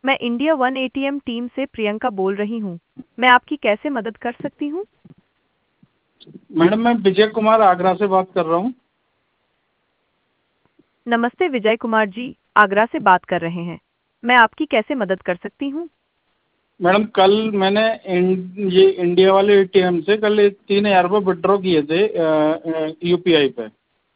मैं India one ATM team से प्रियंका बोल रही हूँ। मैं आपकी कैसे मदद कर सकती हूँ? मैडम मैं विजय कुमार आगरा से बात कर रहा हूँ। नमस्ते विजय कुमार जी, आगरा से बात कर रहे हैं। मैं आपकी कैसे मदद कर सकती हूँ? मैडम कल मैंने ये इंडिया वाले एटीएम से कल 3,000 रुपये विड्रॉ किए थे यूपीआई पे,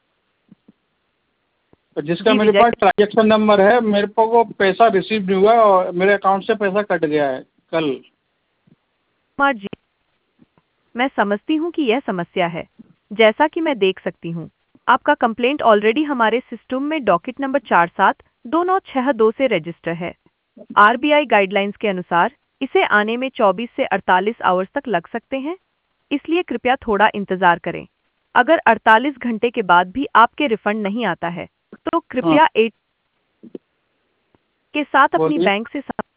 जिसका जी मेरे विजय पास ट्रांजैक्शन नंबर है। मेरे को वो पैसा रिसीव नहीं हुआ और मेरे अकाउंट से पैसा कट गया है कल। कुमार जी, मैं समझती हूँ कि यह समस्या है। जैसा कि मैं देख सकती हूँ, आपका कंप्लेंट ऑलरेडी हमारे सिस्टम में डॉकेट नंबर 472962 से रजिस्टर है। आरबीआई गाइडलाइंस के अनुसार इसे आने में 24 से 48 आवर्स तक लग सकते हैं, इसलिए कृपया थोड़ा इंतजार करें। अगर 48 घंटे के बाद भी आपके रिफंड नहीं आता है, तो हाँ कृपया एट के साथ अपनी बोलिए। बैंक से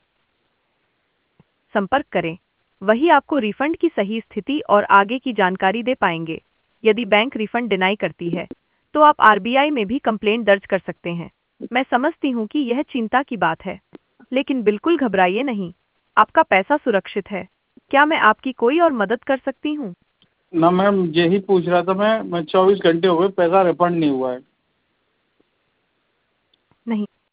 संपर्क करें। वही आपको रिफंड की सही स्थिति और आगे की जानकारी दे पाएंगे। यदि बैंक रिफंड डिनाई करती है, तो आप आरबीआई में भी कंप्लेंट दर्ज कर सकते हैं। मैं समझती हूँ कि यह चिंता की बात है, लेकिन बिल्कुल घबराइए नहीं। आपका पैसा सुरक्षित है। क्या मैं आपकी कोई और मदद कर सकती हूँ? ना मैम यही पूछ रहा था मैं 24 घंटे हो गए पैसा रिफंड नहीं हुआ है। नहीं,